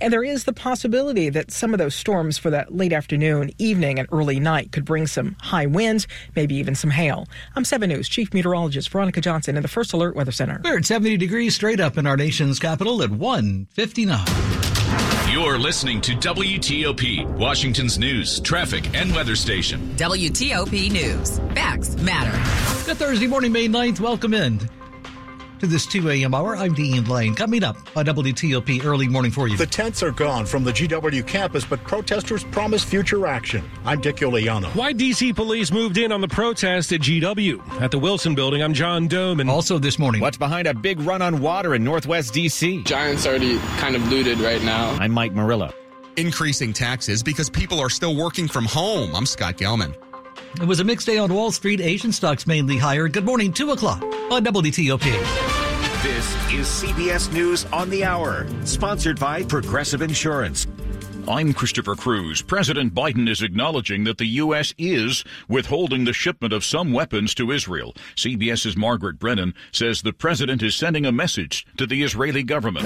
And there is the possibility that some of those storms for that late afternoon, evening, and early night could bring some high winds, maybe even some hail. I'm 7 News Chief Meteorologist Veronica Johnson in the First Alert Weather Center. We're at 70 degrees straight up in our nation's capital at 1:59. You're listening to WTOP, Washington's news, traffic, and weather station. WTOP News. Facts matter. Good Thursday morning, May 9th. Welcome in to this 2 a.m. hour. I'm Dean Lane. Coming up on WTOP early morning for you. The tents are gone from the GW campus, but protesters promise future action. I'm Dick Iuliano. Why D.C. police moved in on the protest at GW. At the Wilson Building, I'm John Doman. Also this morning, what's behind a big run on water in Northwest D.C.? Giants already kind of looted right now. I'm Mike Murillo. Increasing taxes because people are still working from home. I'm Scott Gelman. It was a mixed day on Wall Street. Asian stocks mainly higher. Good morning, 2 o'clock on WTOP. This is CBS News on the Hour, sponsored by Progressive Insurance. I'm Christopher Cruz. President Biden is acknowledging that the U.S. is withholding the shipment of some weapons to Israel. CBS's Margaret Brennan says the president is sending a message to the Israeli government.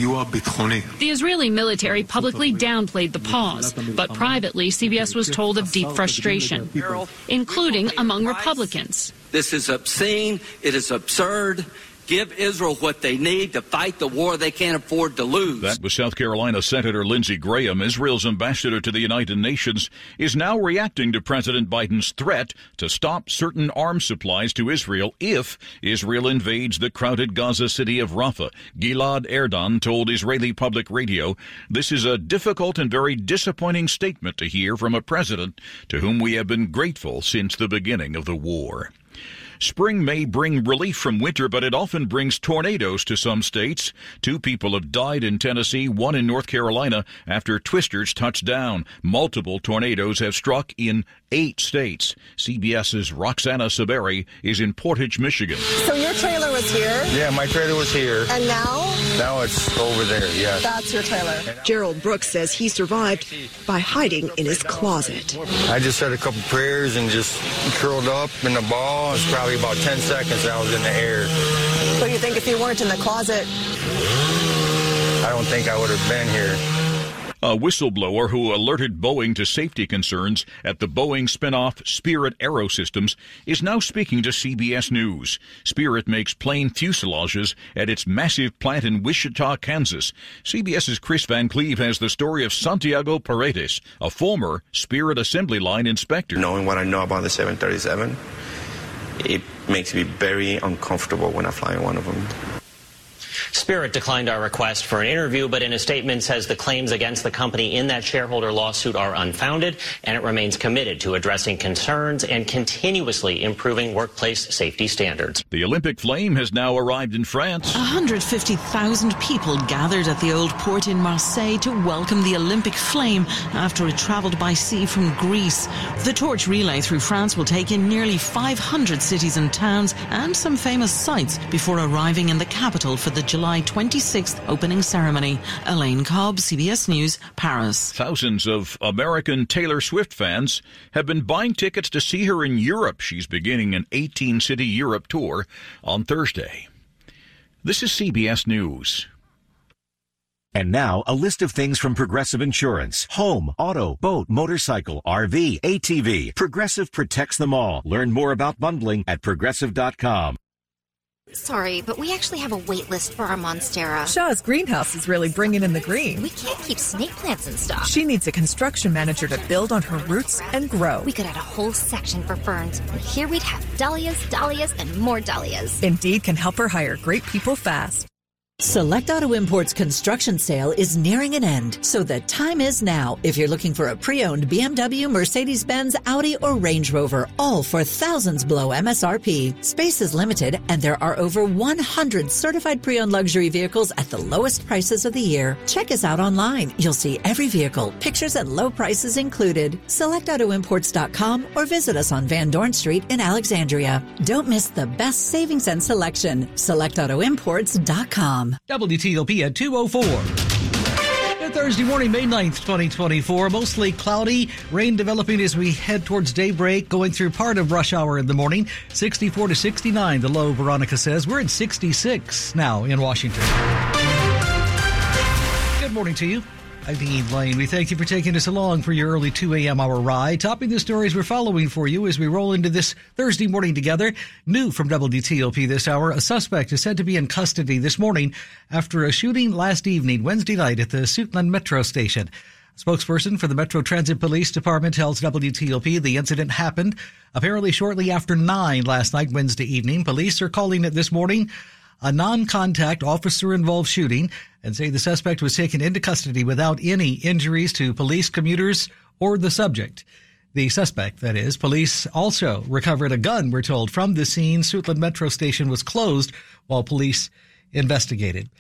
The Israeli military publicly downplayed the pause, but privately, CBS was told of deep frustration, including among Republicans. This is obscene. It is absurd. Give Israel what they need to fight the war they can't afford to lose. That was South Carolina Senator Lindsey Graham. Israel's ambassador to the United Nations is now reacting to President Biden's threat to stop certain arms supplies to Israel if Israel invades the crowded Gaza city of Rafah. Gilad Erdan told Israeli public radio, "This is a difficult and very disappointing statement to hear from a president to whom we have been grateful since the beginning of the war." Spring may bring relief from winter, but it often brings tornadoes to some states. 2 people have died in Tennessee, 1 in North Carolina, after twisters touched down. Multiple tornadoes have struck in 8 states. CBS's Roxana Saberi is in Portage, Michigan. So your trailer was here? Yeah, my trailer was here. And now? Now it's over there, yeah. That's your trailer. Gerald Brooks says he survived by hiding in his closet. I just said a couple prayers and just curled up in a ball. It's probably about 10 seconds I was in the air. What do you think if you weren't in the closet? I don't think I would have been here. A whistleblower who alerted Boeing to safety concerns at the Boeing spinoff Spirit Aerosystems is now speaking to CBS News. Spirit makes plane fuselages at its massive plant in Wichita, Kansas. CBS's Chris Van Cleve has the story of Santiago Paredes, a former Spirit assembly line inspector. Knowing what I know about the 737, it makes me very uncomfortable when I fly in one of them. Spirit declined our request for an interview, but in a statement says the claims against the company in that shareholder lawsuit are unfounded, and it remains committed to addressing concerns and continuously improving workplace safety standards. The Olympic flame has now arrived in France. 150,000 people gathered at the old port in Marseille to welcome the Olympic flame after it traveled by sea from Greece. The torch relay through France will take in nearly 500 cities and towns and some famous sites before arriving in the capital for the July 26th opening ceremony. Elaine Cobb, CBS News, Paris. Thousands of American Taylor Swift fans have been buying tickets to see her in Europe. She's beginning an 18-city Europe tour on Thursday. This is CBS News. And now, a list of things from Progressive Insurance. Home, auto, boat, motorcycle, RV, ATV. Progressive protects them all. Learn more about bundling at Progressive.com. Sorry, but we actually have a wait list for our Monstera. Shaw's greenhouse is really bringing in the green. We can't keep snake plants in stock. She needs a construction manager to build on her roots and grow. We could add a whole section for ferns, and here we'd have dahlias, dahlias, and more dahlias. Indeed can help her hire great people fast. Select Auto Imports construction sale is nearing an end, so the time is now. If you're looking for a pre-owned BMW, Mercedes-Benz, Audi, or Range Rover, all for thousands below MSRP. Space is limited, and there are over 100 certified pre-owned luxury vehicles at the lowest prices of the year. Check us out online. You'll see every vehicle, pictures and low prices included. SelectAutoImports.com or visit us on Van Dorn Street in Alexandria. Don't miss the best savings and selection. SelectAutoImports.com. WTOP at 2:04. Good Thursday morning, May 9th, 2024. Mostly cloudy, rain developing as we head towards daybreak, going through part of rush hour in the morning. 64 to 69, the low, Veronica says. We're at 66 now in Washington. Good morning to you. I'm Dean Lane. We thank you for taking us along for your early 2 a.m. hour ride. Topping the stories we're following for you as we roll into this Thursday morning together. New from WTOP this hour, a suspect is said to be in custody this morning after a shooting last evening, Wednesday night, at the Suitland Metro Station. A spokesperson for the Metro Transit Police Department tells WTOP the incident happened apparently shortly after 9 last night, Wednesday evening. Police are calling it this morning a non-contact officer-involved shooting and say the suspect was taken into custody without any injuries to police, commuters, or the subject. The suspect, that is. Police also recovered a gun, we're told, from the scene. Suitland Metro Station was closed while police investigated.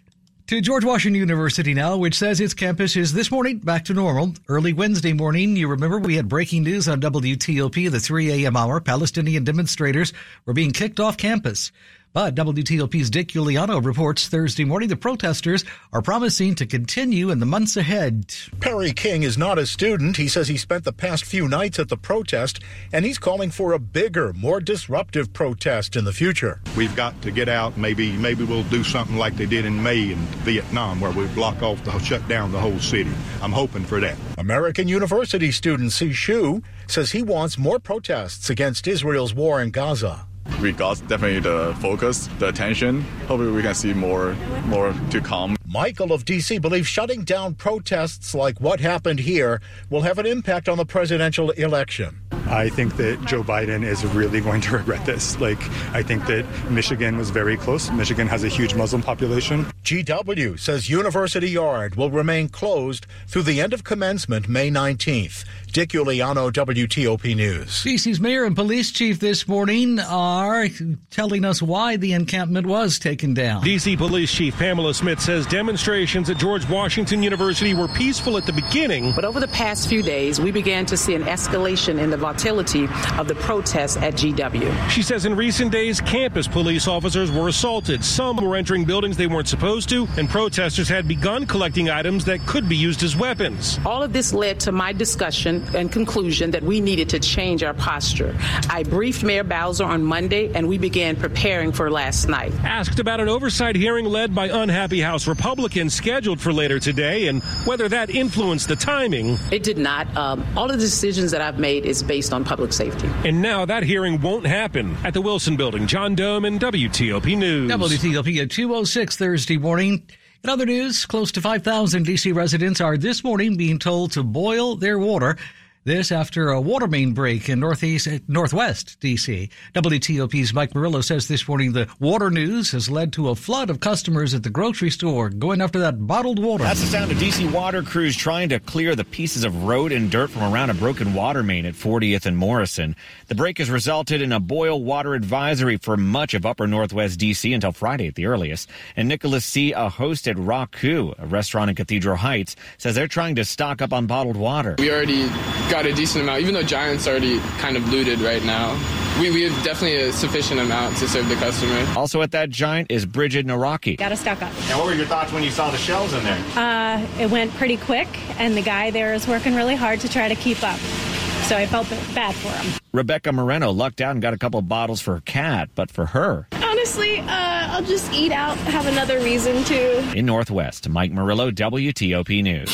To George Washington University now, which says its campus is this morning back to normal. Early Wednesday morning, you remember we had breaking news on WTOP, the 3 a.m. hour. Palestinian demonstrators were being kicked off campus. But WTOP's Dick Uliano reports Thursday morning the protesters are promising to continue in the months ahead. Perry King is not a student. He says he spent the past few nights at the protest, and he's calling for a bigger, more disruptive protest in the future. We've got to get out. Maybe we'll do something like they did in May in Vietnam, where we shut down the whole city. I'm hoping for that. American University student Si Shu says he wants more protests against Israel's war in Gaza. We got definitely the focus, the attention. Hopefully we can see more to come. Michael of D.C. believes shutting down protests like what happened here will have an impact on the presidential election. I think that Joe Biden is really going to regret this. I think that Michigan was very close. Michigan has a huge Muslim population. GW says University Yard will remain closed through the end of commencement May 19th. Dick Uliano, WTOP News. D.C.'s mayor and police chief this morning are telling us why the encampment was taken down. D.C. Police Chief Pamela Smith says demonstrations at George Washington University were peaceful at the beginning. But over the past few days, we began to see an escalation in the volatility of the protests at GW. She says in recent days, campus police officers were assaulted. Some were entering buildings they weren't supposed to, and protesters had begun collecting items that could be used as weapons. All of this led to my discussion and conclusion that we needed to change our posture. I briefed Mayor Bowser on Monday, and we began preparing for last night. Asked about an oversight hearing led by unhappy House Republicans scheduled for later today and whether that influenced the timing. It did not. All of the decisions that I've made is based on public safety. And now that hearing won't happen at the Wilson Building. John Doman, WTOP News. WTOP at 2:06 Thursday morning. In other news, close to 5,000 D.C. residents are this morning being told to boil their water. This after a water main break in northwest D.C. WTOP's Mike Murillo says this morning the water news has led to a flood of customers at the grocery store going after that bottled water. That's the sound of D.C. water crews trying to clear the pieces of road and dirt from around a broken water main at 40th and Morrison. The break has resulted in a boil water advisory for much of upper northwest D.C. until Friday at the earliest. And Nicholas C., a host at Raku, a restaurant in Cathedral Heights, says they're trying to stock up on bottled water. We already got a decent amount, even though Giant's already kind of looted right now. We have definitely a sufficient amount to serve the customer. Also at that Giant is Bridget Naraki. Got to stock up. And what were your thoughts when you saw the shelves in there? It went pretty quick, and the guy there is working really hard to try to keep up. So I felt bad for him. Rebecca Moreno lucked out and got a couple of bottles for her cat, but for her... Honestly, I'll just eat out, have another reason to. In Northwest, Mike Murillo, WTOP News.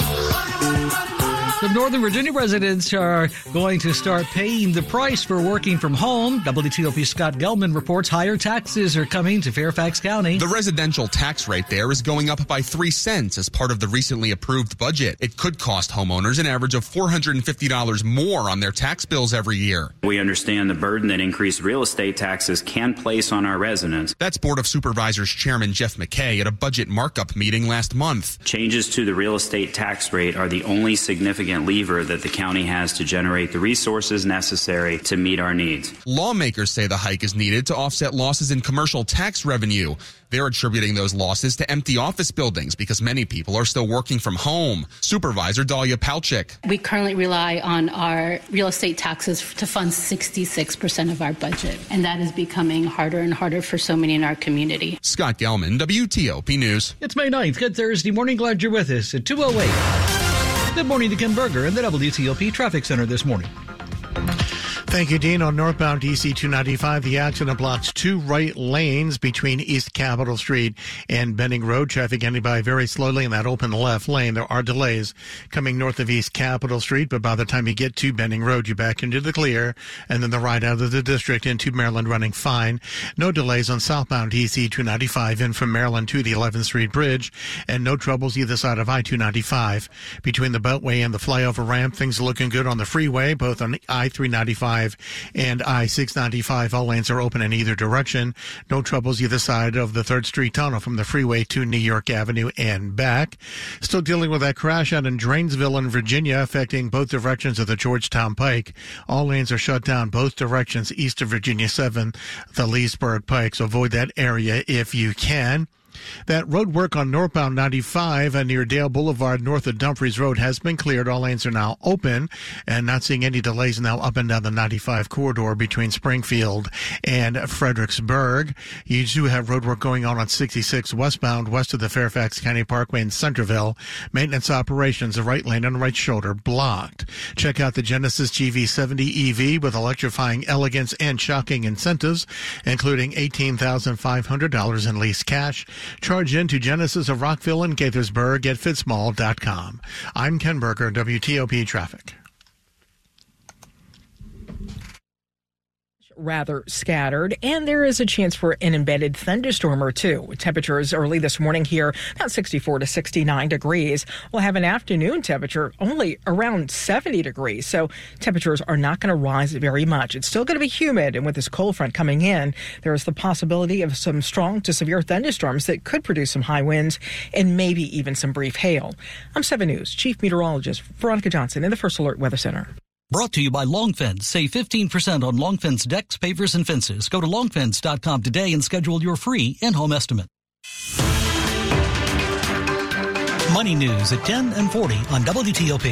Some Northern Virginia residents are going to start paying the price for working from home. WTOP's Scott Gelman reports higher taxes are coming to Fairfax County. The residential tax rate there is going up by 3 cents as part of the recently approved budget. It could cost homeowners an average of $450 more on their tax bills every year. We understand the burden that increased real estate taxes can place on our residents. That's Board of Supervisors Chairman Jeff McKay at a budget markup meeting last month. Changes to the real estate tax rate are the only significant lever that the county has to generate the resources necessary to meet our needs. Lawmakers say the hike is needed to offset losses in commercial tax revenue. They're attributing those losses to empty office buildings because many people are still working from home. Supervisor Dahlia Palchik. We currently rely on our real estate taxes to fund 66% of our budget, and that is becoming harder and harder for so many in our community. Scott Gelman, WTOP News. It's May 9th. Good Thursday morning. Glad you're with us at 2:08. Good morning to Ken Berger in the WTOP Traffic Center this morning. Thank you, Dean. On northbound DC 295, the accident blocks 2 right lanes between East Capitol Street and Benning Road. Traffic getting by very slowly in that open left lane. There are delays coming north of East Capitol Street, but by the time you get to Benning Road, you're back into the clear, and then the ride out of the district into Maryland running fine. No delays on southbound DC 295 in from Maryland to the 11th Street Bridge, and no troubles either side of I-295. Between the Beltway and the flyover ramp, things are looking good on the freeway, both on I-395 and I-695. All lanes are open in either direction. No troubles either side of the 3rd Street Tunnel from the freeway to New York Avenue and back. Still dealing with that crash out in Drainsville in Virginia, affecting both directions of the Georgetown Pike. All lanes are shut down both directions east of Virginia 7, the Leesburg Pike. So avoid that area if you can. That road work on northbound 95 near Dale Boulevard north of Dumfries Road has been cleared. All lanes are now open and not seeing any delays now up and down the 95 corridor between Springfield and Fredericksburg. You do have road work going on 66 westbound west of the Fairfax County Parkway in Centerville. Maintenance operations, the right lane and right shoulder blocked. Check out the Genesis GV70 EV with electrifying elegance and shocking incentives, including $18,500 in lease cash. Charge into Genesis of Rockville and Gaithersburg at fitzmall.com. I'm Ken Berger, WTOP Traffic. Rather scattered, and there is a chance for an embedded thunderstorm or two. Temperatures early this morning here about 64 to 69 degrees. We'll have an afternoon temperature only around 70 degrees, so temperatures are not going to rise very much. It's still going to be humid, and with this cold front coming in, there is the possibility of some strong to severe thunderstorms that could produce some high winds and maybe even some brief hail. I'm 7 News Chief Meteorologist Veronica Johnson in the First Alert Weather Center. Brought to you by Longfence. Save 15% on Longfence decks, pavers, and fences. Go to longfence.com today and schedule your free in-home estimate. Money News at 10 and 40 on WTOP.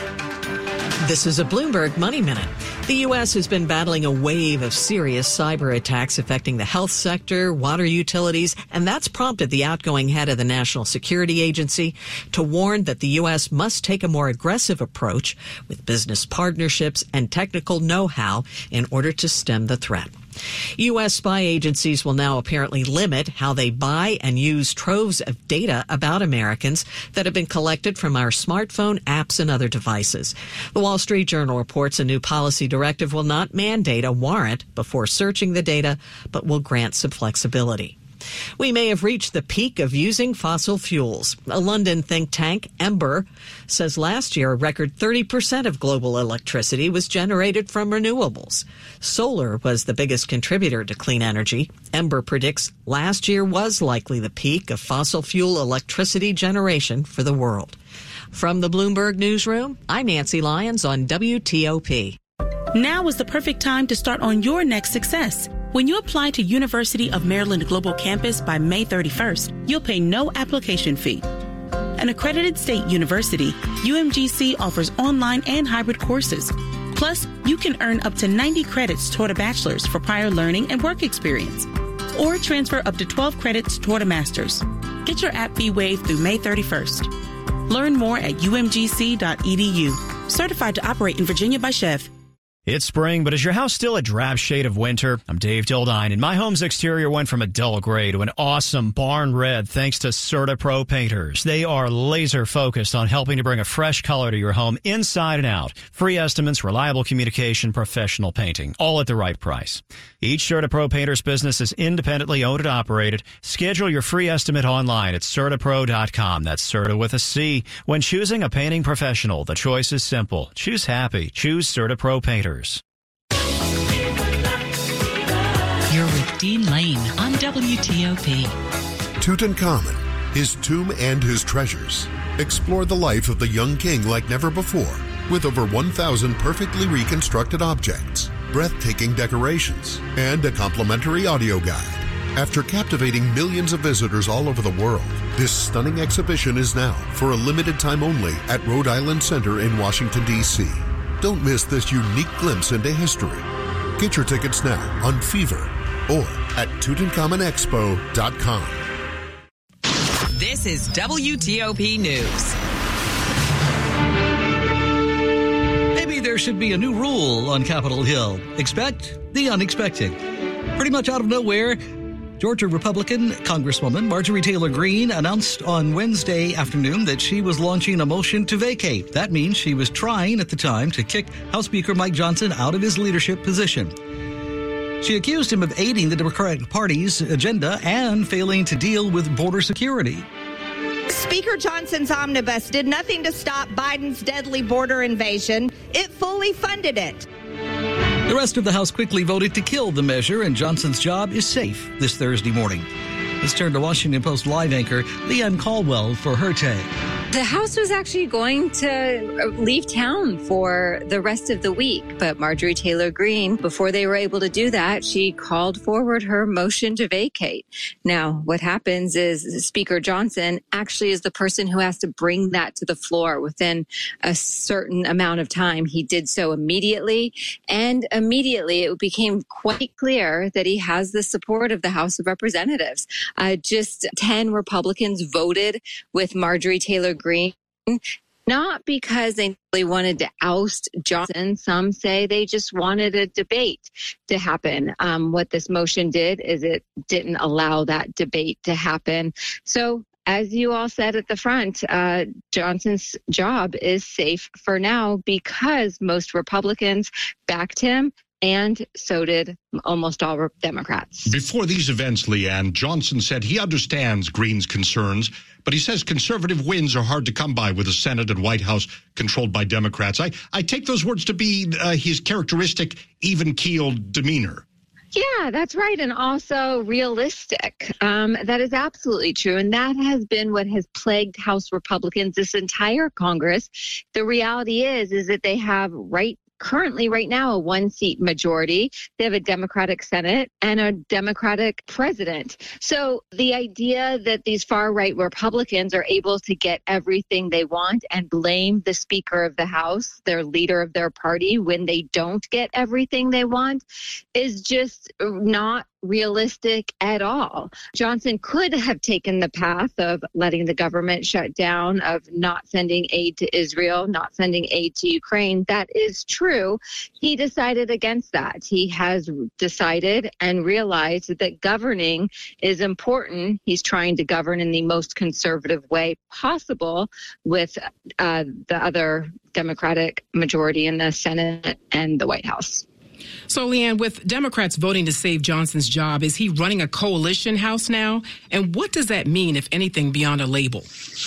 This is a Bloomberg Money Minute. The U.S. has been battling a wave of serious cyber attacks affecting the health sector, water utilities, and that's prompted the outgoing head of the National Security Agency to warn that the U.S. must take a more aggressive approach with business partnerships and technical know-how in order to stem the threat. U.S. spy agencies will now apparently limit how they buy and use troves of data about Americans that have been collected from our smartphone, apps, and other devices. The Wall Street Journal reports a new policy directive will not mandate a warrant before searching the data, but will grant some flexibility. We may have reached the peak of using fossil fuels. A London think tank, Ember, says last year a record 30% of global electricity was generated from renewables. Solar was the biggest contributor to clean energy. Ember predicts last year was likely the peak of fossil fuel electricity generation for the world. From the Bloomberg Newsroom, I'm Nancy Lyons on WTOP. Now is the perfect time to start on your next success. When you apply to University of Maryland Global Campus by May 31st, you'll pay no application fee. An accredited state university, UMGC offers online and hybrid courses. Plus, you can earn up to 90 credits toward a bachelor's for prior learning and work experience, or transfer up to 12 credits toward a master's. Get your app fee waived through May 31st. Learn more at umgc.edu. Certified to operate in Virginia by Chev. It's spring, but is your house still a drab shade of winter? I'm Dave Dildine, and my home's exterior went from a dull gray to an awesome barn red thanks to CertaPro painters. They are laser focused on helping to bring a fresh color to your home inside and out. Free estimates, reliable communication, professional painting, all at the right price. Each CertaPro painter's business is independently owned and operated. Schedule your free estimate online at CertaPro.com. That's Certa with a C. When choosing a painting professional, the choice is simple. Choose happy. Choose CertaPro painters. You're with Dean Lane on WTOP. Tutankhamun, his tomb and his treasures. Explore the life of the young king like never before with over 1,000 perfectly reconstructed objects, breathtaking decorations, and a complimentary audio guide. After captivating millions of visitors all over the world, this stunning exhibition is now, for a limited time only, at Rhode Island Center in Washington, D.C. Don't miss this unique glimpse into history. Get your tickets now on Fever or at TutankhamunExpo.com. This is WTOP News. Maybe there's there should be a new rule on Capitol Hill. Expect the unexpected. Pretty much out of nowhere, Georgia Republican Congresswoman Marjorie Taylor Greene announced on Wednesday afternoon that she was launching a motion to vacate. That means she was trying at the time to kick House Speaker Mike Johnson out of his leadership position. She accused him of aiding the Democratic Party's agenda and failing to deal with border security. Speaker Johnson's omnibus did nothing to stop Biden's deadly border invasion. It fully funded it. The rest of the House quickly voted to kill the measure, and Johnson's job is safe this Thursday morning. Let's turn to Washington Post Live anchor Leanne Caldwell for her take. The House was actually going to leave town for the rest of the week, but Marjorie Taylor Greene, before they were able to do that, she called forward her motion to vacate. Now, what happens is Speaker Johnson actually is the person who has to bring that to the floor within a certain amount of time. He did so immediately, and immediately it became quite clear that he has the support of the House of Representatives. Just 10 Republicans voted with Marjorie Taylor Greene, not because they really wanted to oust Johnson. Some say they just wanted a debate to happen. What this motion did is it didn't allow that debate to happen. So as you all said at the front, Johnson's job is safe for now because most Republicans backed him, and so did almost all Democrats. Before these events, Leanne, Johnson said he understands Greene's concerns, but he says conservative wins are hard to come by with a Senate and White House controlled by Democrats. I take those words to be his characteristic, even-keeled demeanor. Yeah, that's right. And also realistic. That is absolutely true. And that has been what has plagued House Republicans this entire Congress. The reality is that they have currently right now a one-seat majority. They have a Democratic Senate and a Democratic president. So the idea that these far-right Republicans are able to get everything they want and blame the Speaker of the House, their leader of their party, when they don't get everything they want is just not realistic at all. Johnson could have taken the path of letting the government shut down, of not sending aid to Israel, not sending aid to Ukraine. That is true. He decided against that. He has decided and realized that governing is important. He's trying to govern in the most conservative way possible with the other Democratic majority in the Senate and the White House. So, Leanne, with Democrats voting to save Johnson's job, is he running a coalition House now? And what does that mean, if anything, beyond a label?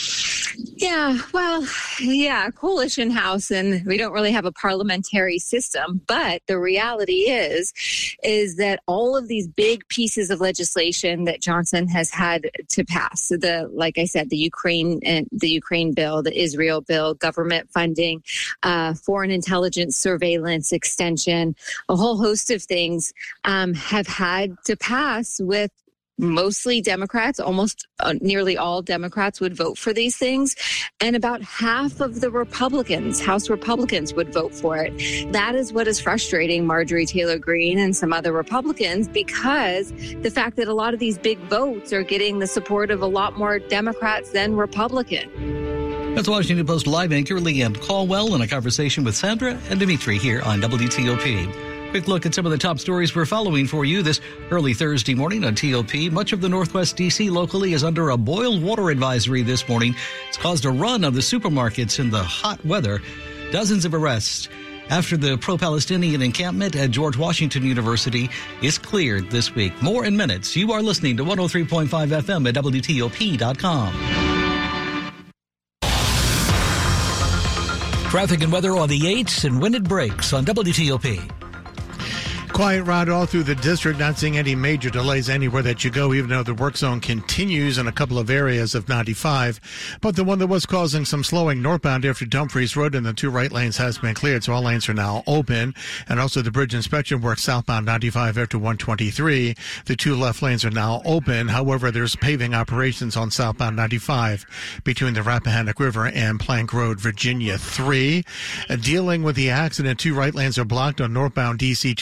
Yeah, well, yeah, coalition House, and we don't really have a parliamentary system. But the reality is that all of these big pieces of legislation that Johnson has had to pass, like I said, the Ukraine bill, the Israel bill, government funding, foreign intelligence surveillance extension, a whole host of things have had to pass with mostly Democrats. Almost nearly all Democrats would vote for these things. And about half of the Republicans, House Republicans, would vote for it. That is what is frustrating Marjorie Taylor Greene and some other Republicans, because the fact that a lot of these big votes are getting the support of a lot more Democrats than Republicans. That's Washington Post Live anchor Leanne Caldwell in a conversation with Sandra and Dimitri here on WTOP. Quick look at some of the top stories we're following for you this early Thursday morning on TOP. Much of the Northwest D.C. locally is under a boil water advisory this morning. It's caused a run of the supermarkets in the hot weather. Dozens of arrests after the pro-Palestinian encampment at George Washington University is cleared this week. More in minutes. You are listening to 103.5 FM at WTOP.com. Traffic and weather on the 8s and when it breaks on WTOP. Quiet route all through the district, not seeing any major delays anywhere that you go, even though the work zone continues in a couple of areas of 95. But the one that was causing some slowing northbound after Dumfries Road in the two right lanes has been cleared, so all lanes are now open. And also the bridge inspection work southbound 95 after 123. The two left lanes are now open. However, there's paving operations on southbound 95 between the Rappahannock River and Plank Road, Virginia 3. Dealing with the accident, two right lanes are blocked on northbound DC 295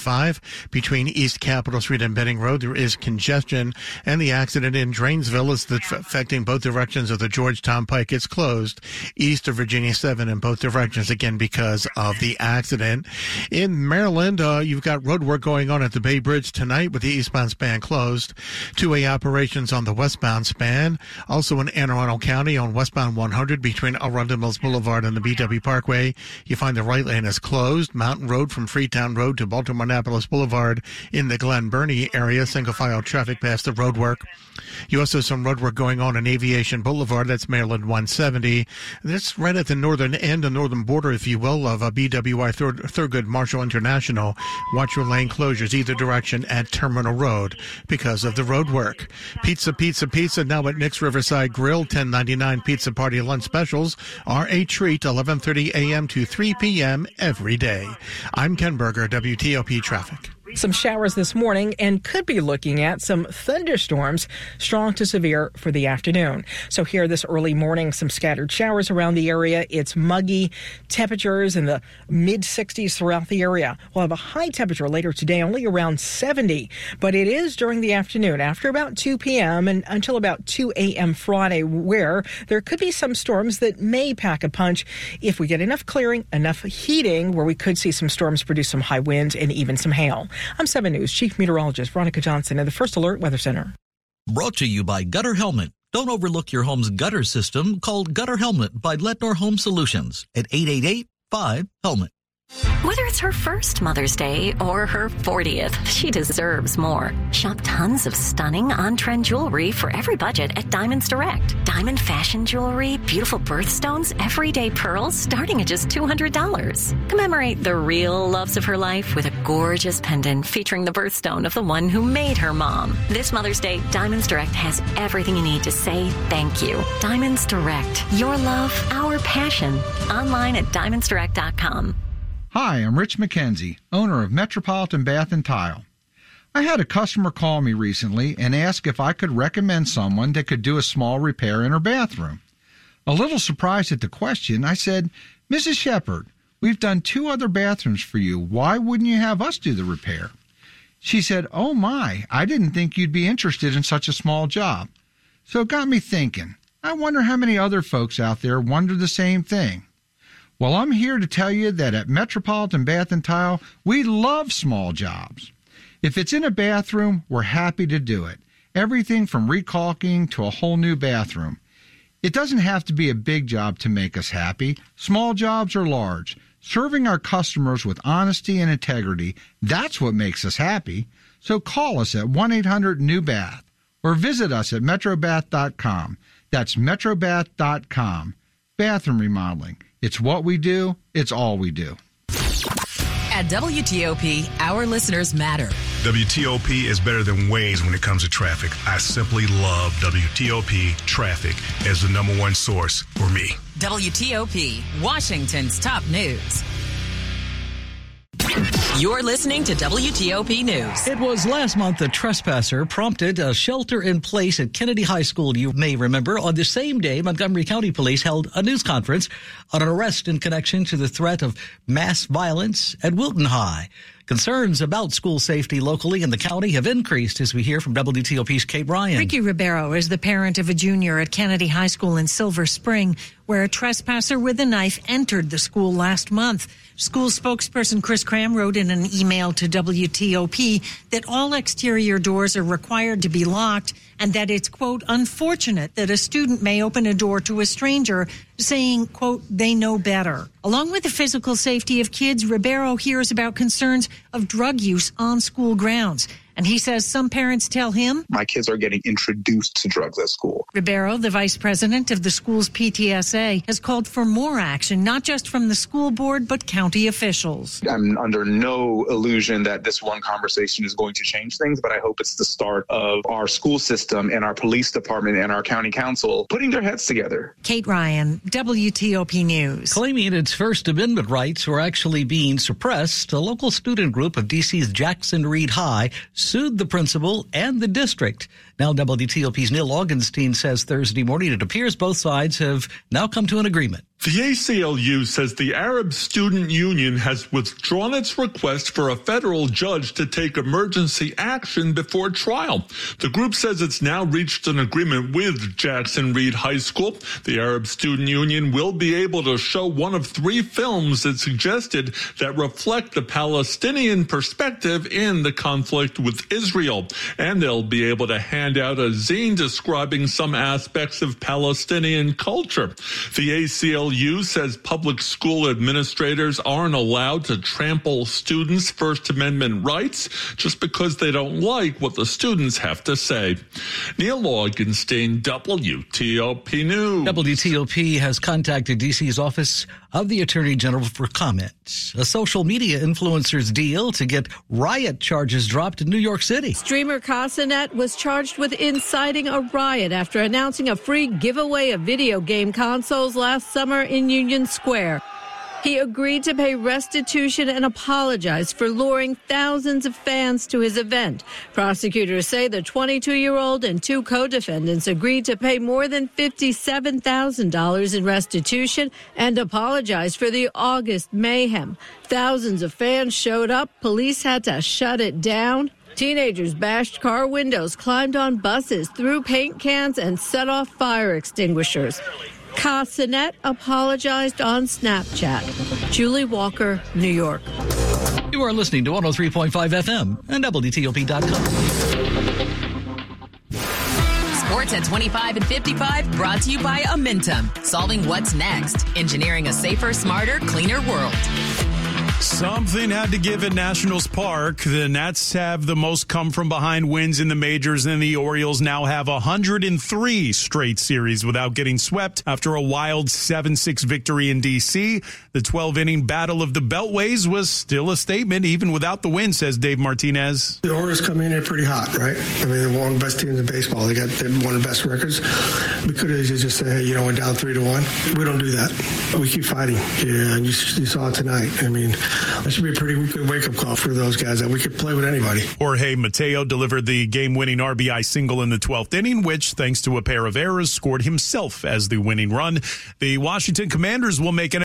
295 between East Capitol Street and Benning Road. There is congestion, and the accident in Drainsville is affecting both directions of the Georgetown Pike. It's closed east of Virginia 7 in both directions, again, because of the accident. In Maryland, you've got road work going on at the Bay Bridge tonight with the eastbound span closed. Two-way operations on the westbound span. Also in Anne Arundel County on westbound 100 between Arundel Mills Boulevard and the BW Parkway. You find the right lane is closed. Mountain Road from Freetown Road to Baltimore-Annapolis Boulevard in the Glen Burnie area. Single-file traffic past the road work. You also have some road work going on Aviation Boulevard. That's Maryland 170. That's right at the northern end, the northern border, if you will, of BWI Thurgood Marshall International. Watch your lane closures either direction at Terminal Road because of the road work. Pizza now at Nick's Riverside Grill. $10.99 pizza party lunch specials are a treat. 11:30 a.m. to 3 p.m. every day. I'm Ken Berger, WTOP Traffic. Some showers this morning and could be looking at some thunderstorms, strong to severe for the afternoon. So here this early morning, some scattered showers around the area. It's muggy, temperatures in the mid-60s throughout the area. We'll have a high temperature later today, only around 70, but it is during the afternoon after about 2 p.m. and until about 2 a.m. Friday, where there could be some storms that may pack a punch if we get enough clearing, enough heating, where we could see some storms produce some high winds and even some hail. I'm 7 News Chief Meteorologist Veronica Johnson at the First Alert Weather Center. Brought to you by Gutter Helmet. Don't overlook your home's gutter system. Call Gutter Helmet by Letnor Home Solutions at 888-5-HELMET. Whether it's her first Mother's Day or her 40th, she deserves more. Shop tons of stunning on-trend jewelry for every budget at Diamonds Direct. Diamond fashion jewelry, beautiful birthstones, everyday pearls starting at just $200. Commemorate the real loves of her life with a gorgeous pendant featuring the birthstone of the one who made her mom. This Mother's Day, Diamonds Direct has everything you need to say thank you. Diamonds Direct. Your love, our passion. Online at diamondsdirect.com. Hi, I'm Rich McKenzie, owner of Metropolitan Bath & Tile. I had a customer call me recently and ask if I could recommend someone that could do a small repair in her bathroom. A little surprised at the question, I said, Mrs. Shepard, we've done 2 other bathrooms for you. Why wouldn't you have us do the repair? She said, oh my, I didn't think you'd be interested in such a small job. So it got me thinking, I wonder how many other folks out there wonder the same thing. Well, I'm here to tell you that at Metropolitan Bath & Tile, we love small jobs. If it's in a bathroom, we're happy to do it. Everything from recaulking to a whole new bathroom. It doesn't have to be a big job to make us happy. Small jobs or large. Serving our customers with honesty and integrity, that's what makes us happy. So call us at 1-800-NEW-BATH or visit us at metrobath.com. That's metrobath.com. Bathroom remodeling. It's what we do. It's all we do. At WTOP, our listeners matter. WTOP is better than Waze when it comes to traffic. I simply love WTOP traffic as the #1 source for me. WTOP, Washington's top news. You're listening to WTOP News. It was last month a trespasser prompted a shelter in place at Kennedy High School. You may remember on the same day, Montgomery County Police held a news conference on an arrest in connection to the threat of mass violence at Wilton High. Concerns about school safety locally in the county have increased, as we hear from WTOP's Kate Ryan. Ricky Ribeiro is the parent of a junior at Kennedy High School in Silver Spring, where a trespasser with a knife entered the school last month. School spokesperson Chris Cram wrote in an email to WTOP that all exterior doors are required to be locked and that it's, quote, unfortunate that a student may open a door to a stranger, saying, quote, they know better. Along with the physical safety of kids, Ribeiro hears about concerns of drug use on school grounds. And he says some parents tell him, my kids are getting introduced to drugs at school. Ribeiro, the vice president of the school's PTSA, has called for more action, not just from the school board, but county officials. I'm under no illusion that this one conversation is going to change things, but I hope it's the start of our school system and our police department and our county council putting their heads together. Kate Ryan, WTOP News. Claiming its First Amendment rights were actually being suppressed, a local student group of D.C.'s Jackson Reed High sued the principal and the district. Now WTOP's Neil Augenstein says Thursday morning it appears both sides have now come to an agreement. The ACLU says the Arab Student Union has withdrawn its request for a federal judge to take emergency action before trial. The group says it's now reached an agreement with Jackson Reed High School. The Arab Student Union will be able to show one of 3 films it suggested that reflect the Palestinian perspective in the conflict with Israel. And they'll be able to hand out a zine describing some aspects of Palestinian culture. The ACLU says public school administrators aren't allowed to trample students' First Amendment rights just because they don't like what the students have to say. Neil Augenstein, WTOP News. WTOP has contacted D.C.'s Office of the Attorney General for comment. A social media influencer's deal to get riot charges dropped in New York City. Streamer Casanet was charged with inciting a riot after announcing a free giveaway of video game consoles last summer in Union Square. He agreed to pay restitution and apologize for luring thousands of fans to his event. Prosecutors say the 22-year-old and 2 co-defendants agreed to pay more than $57,000 in restitution and apologize for the August mayhem. Thousands of fans showed up. Police had to shut it down. Teenagers bashed car windows, climbed on buses, threw paint cans, and set off fire extinguishers. Casanet apologized on Snapchat. Julie Walker, New York. You are listening to 103.5 FM and WTOP.com. Sports at 25 and 55 brought to you by Amentum. Solving what's next. Engineering a safer, smarter, cleaner world. Something had to give at Nationals Park. The Nats have the most come-from-behind wins in the majors, and the Orioles now have 103 straight series without getting swept after a wild 7-6 victory in D.C. The 12-inning Battle of the Beltways was still a statement, even without the win, says Dave Martinez. The Orioles come in here pretty hot, right? I mean, they're one of the best teams in baseball. They got one of the best records. We could have just said, hey, we're down 3-1. We don't do that. We keep fighting. Yeah, and you saw it tonight. I mean, that should be a pretty good wake-up call for those guys that we could play with anybody. Jorge Mateo delivered the game-winning RBI single in the 12th inning, which, thanks to a pair of errors, scored himself as the winning run. The Washington Commanders will make an